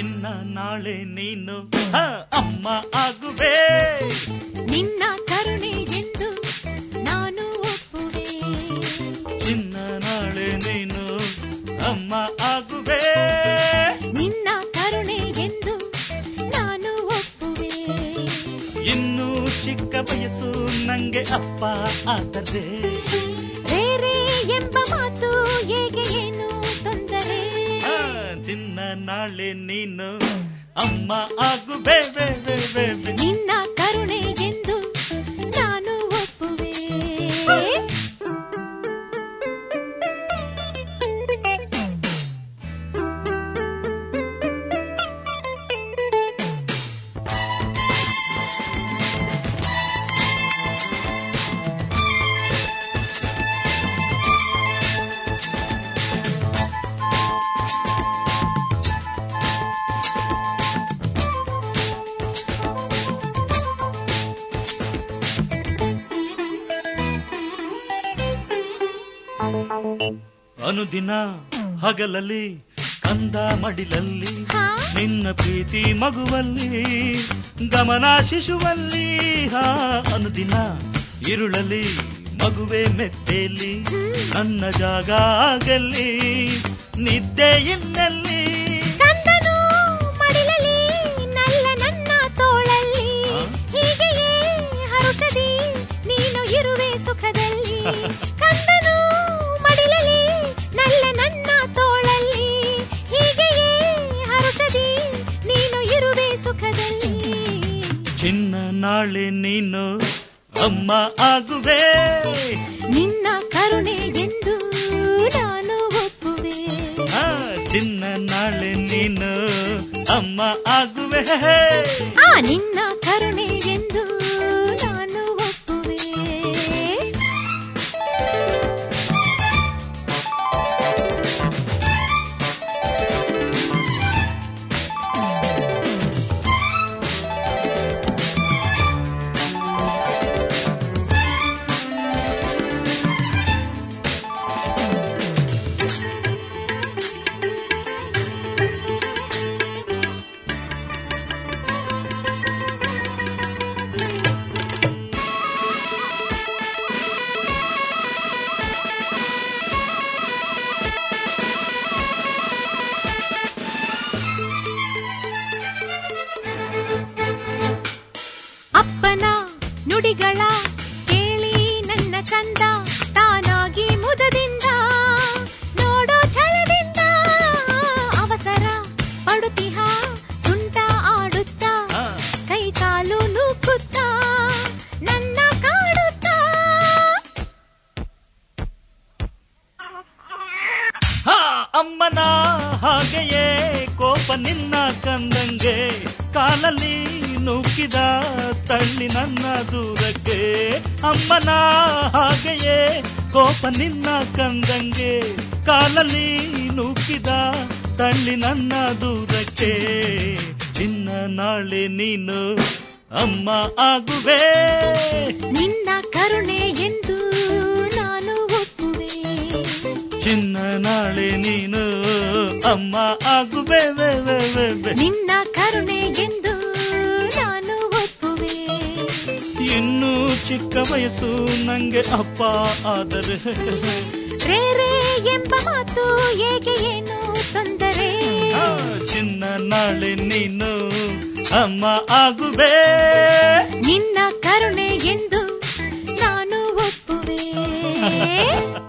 ಚಿನ್ನ ನಾಳೆ ನೀನು ಅಮ್ಮ ಆಗುವೆ. ನಿನ್ನ ಕರುಣೆ ಎಂದು ನಾನು ಒಪ್ಪುವೆ. ಚಿನ್ನ ನಾಳೆ ನೀನು ಅಮ್ಮ ಆಗುವೆ. ನಿನ್ನ ಕರುಣೆ ಎಂದು ನಾನು ಒಪ್ಪುವೆ. ಇನ್ನೂ ಚಿಕ್ಕ ವಯಸ್ಸು ನಂಗೆ ಅಪ್ಪ ಆದರೆ ಬೇರೆ ಎಂಬ ಮಾತು ಹೇಗೆ ಏನು ತೊಂದರೆ. ಚಿನ್ನ ನಾಳೆ ನೀನು ಅಮ್ಮ ಆಗುವೆ. ನಿನ್ನ ಕರುಣೆ ಎಂದು ನಾನು ಒಪ್ಪುವೆ. ಅನುದಿನ ಹಗಲಲ್ಲಿ ಕಂದ ಮಡಿಲಲ್ಲಿ ನಿನ್ನ ಪ್ರೀತಿ ಮಗುವಲ್ಲಿ ಗಮನ ಶಿಶುವಲ್ಲಿ. ಅನುದಿನ ಇರುಳಲ್ಲಿ ಮಗುವೆ ಮೆತ್ತೆಯಲ್ಲಿ ನನ್ನ ಜಾಗ ಆಗಲ್ಲಿ ನಿದ್ದೆ ಇನ್ನಲ್ಲಿ. ಕಂದನು ಮಡಿಲಲ್ಲಿ ನಲ್ಲ ನನ್ನ ತೋಳಲ್ಲಿ ಹೀಗೆಯೇ ಹರುಷದಿ ನೀನು ಇರುವೆ ಸುಖದಲ್ಲಿ. ಕಂದನು ಮಡಿಲಲ್ಲಿ ನಲ್ಲ ನನ್ನ ತೋಳಲ್ಲಿ ಹೀಗೆಯೇ ಹರುಷದಿ ನೀನು ಇರುವೆ ಸುಖದಲ್ಲಿ. ಚಿನ್ನ ನಾಳೆ ನೀನು ಅಮ್ಮ ಆಗುವೆ. ನಿನ್ನ ಕರುಣೆ ಎಂದು ನಾನು ಒಪ್ಪುವೆ. ಚಿನ್ನ ನಾಳೆ ನೀನು ಅಮ್ಮ ಆಗುವೆ. ನಿನ್ನ ಕರುಣೆ ಎಂದು ನಾನು ಒಪ್ಪುವೆ. ಅಪ್ಪನ ನುಡಿಗಳ ಕೇಳಿ ನನ್ನ ಚಂದ ತಾನಾಗಿ ಮುದದಿಂದ ನೋಡೋ ಛಲದಿಂದ ಅವಸರ ಪಡುತ್ತಿಹ ತುಂಟ ಆಡುತ್ತಾ ಕೈ ಕಾಲು ನೂಕುತ್ತಾ ನನ್ನ ಕಾಡುತ್ತಾ. ಅಮ್ಮನ ಹಾಗೆಯೇ ಕೋಪ ನಿನ್ನ ಕಂದಂಗೆ ಕಾಲಲ್ಲಿ ನೂಕಿದ ತಳ್ಳಿ ನನ್ನ ದೂರಕ್ಕೆ. ಅಮ್ಮನ ಹಾಗೆಯೇ ಕೋಪ ನಿನ್ನ ಕಂದಂಗೆ ಕಾಲಲ್ಲಿ ನೂಕಿದ ತಳ್ಳಿ ನನ್ನ ದೂರಕ್ಕೆ. ಚಿನ್ನ ನಾಳೆ ನೀನು ಅಮ್ಮ ಆಗುವೆ. ನಿನ್ನ ಕರುಣೆ ಎಂದು ನಾನು ಒಪ್ಪುವೆ. ಚಿನ್ನ ನಾಳೆ ನೀನು ಅಮ್ಮ ಆಗುವೆ. ನಿನ್ನ ಕರುಣೆ ಎಂದು ನಾನು ಒಪ್ಪುವೆ. ಇನ್ನೂ ಚಿಕ್ಕ ವಯಸ್ಸು ನಂಗೆ ಅಪ್ಪ ಆದರೆ ಬೇರೆ ಎಂಬ ಮಾತು ಹೇಗೆ ಏನು ತೊಂದರೆ. ಚಿನ್ನ ನಾಳೆ ನೀನು ಅಮ್ಮ ಆಗುವೆ. ನಿನ್ನ ಕರುಣೆ ಎಂದು ನಾನು ಒಪ್ಪುವೆ.